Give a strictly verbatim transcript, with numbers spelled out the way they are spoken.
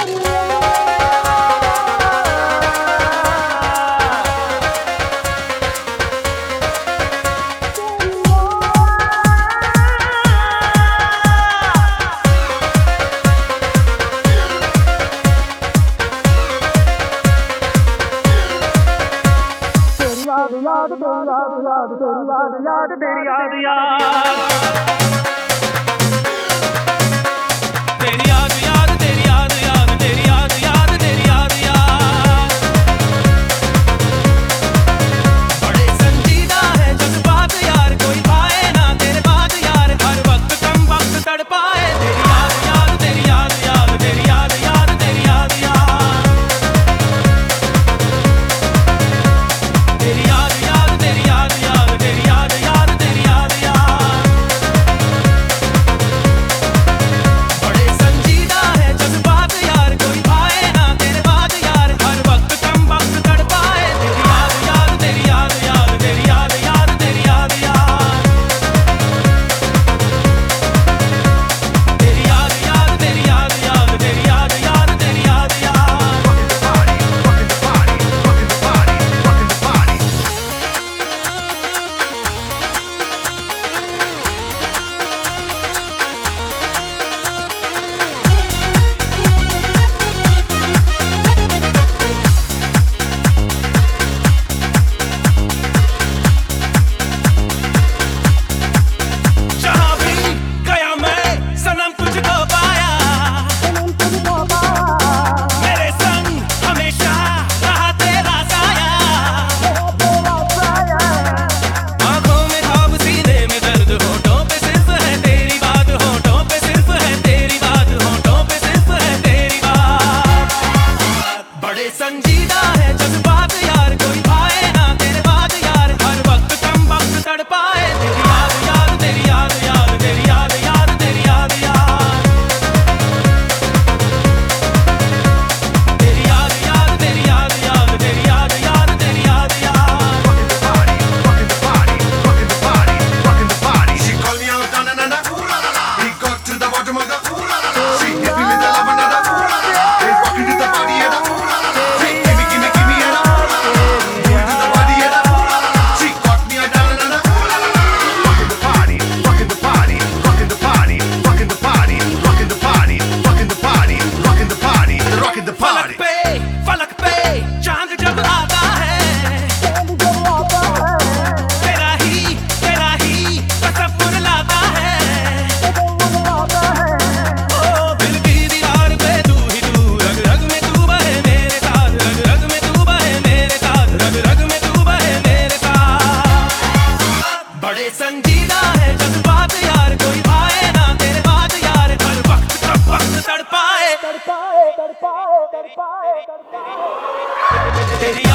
याद याद याद याद याद तेरी याद याद तेरी याद याद तेरी याद याद तेरी याद याद तेरी याद याद बड़े संजीदा है जज्बात यार, कोई पाए ना तेरे बाद यार, हर वक्त कम वक्त तड़पाए तेरी याद याद तेरी याद याद तेरी याद याद तेरी याद याद तेरी याद संजीदा है जज्बात यार, कोई पाए ना तेरे बाद यार, हर वक्त कम वक्त तड़पाए तेरी याद याद तेरी याद याद तेरी याद याद तेरी याद याद तेरी याद याद तेरी याद याद तेरी याद याद तेरी याद याद Rockin' the party, rockin' the party, rockin' the party. She called me out, na na na, ooh la la la. We got to the bottom of the ooh la la la. She hit me with the love and the ooh la la la. They rockin' to the party and the ooh la la la. संजीदा है जज्बात यार, कोई पाए ना तेरे बाद यार, हर वक्त कब वक्त तड़पाए तड़पाए तड़पाए तड़पाए तड़पाए तेरी